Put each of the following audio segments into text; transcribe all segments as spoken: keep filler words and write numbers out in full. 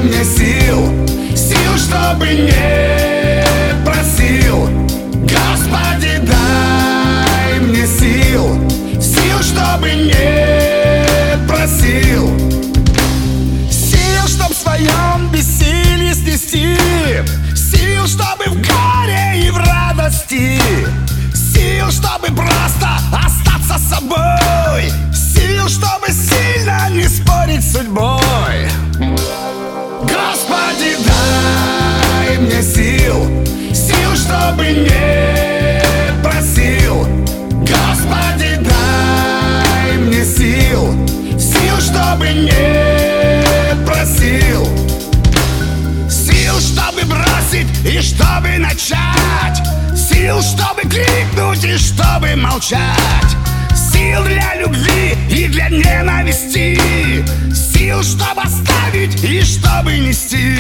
мне сил, сил, чтобы не просил. Господи, дай мне сил, сил, чтобы не просил. Сил, чтоб в своем бессилии снести, сил, чтобы в горе и в радости, сил, чтобы просто остаться собой, сил, чтобы сильно не спорить с судьбой. Господи, дай мне сил, сил, чтобы не просил. Господи, дай мне сил, сил, чтобы не просил. Сил, чтобы бросить и чтобы начать, сил, чтобы крикнуть и чтобы молчать, сил для любви и для ненависти, сил, чтобы оставить и чтобы нести.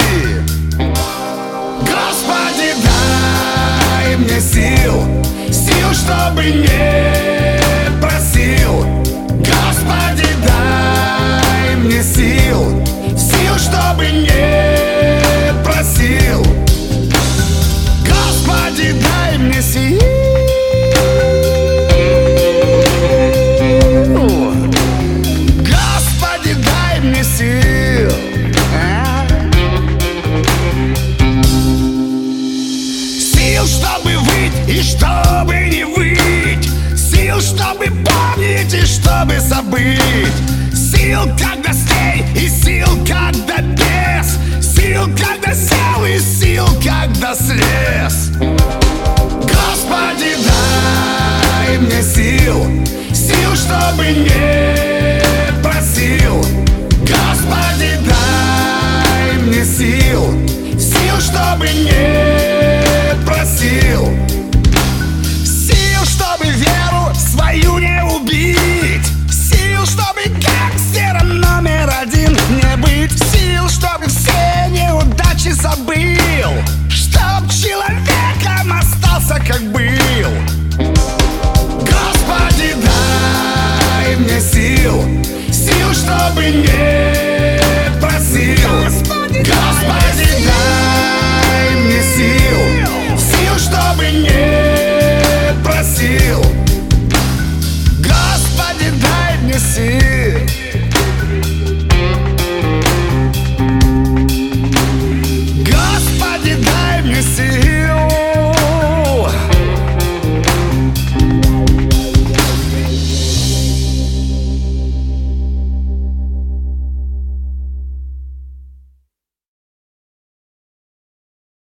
Господи, дай мне сил, сил, чтобы не просил. Господи, дай мне сил, сил, чтобы не просил. Господи, дай мне сил, Господи, дай мне сил. Сил, чтобы выть и чтобы не выть, сил, чтобы помнить и чтобы забыть, сил, когда стей и сил, когда без, сил, когда сел и сил, когда слез. Господи, дай мне сил, сил, чтобы не просил. Господи, дай мне сил, сил, чтобы не просил. Сил, чтобы веру свою не убить, сил, чтобы гангстером номер один не быть, сил, чтобы все неудачи забыл, чтоб человеком остался как был. Господи, дай мне сил, сил, чтобы не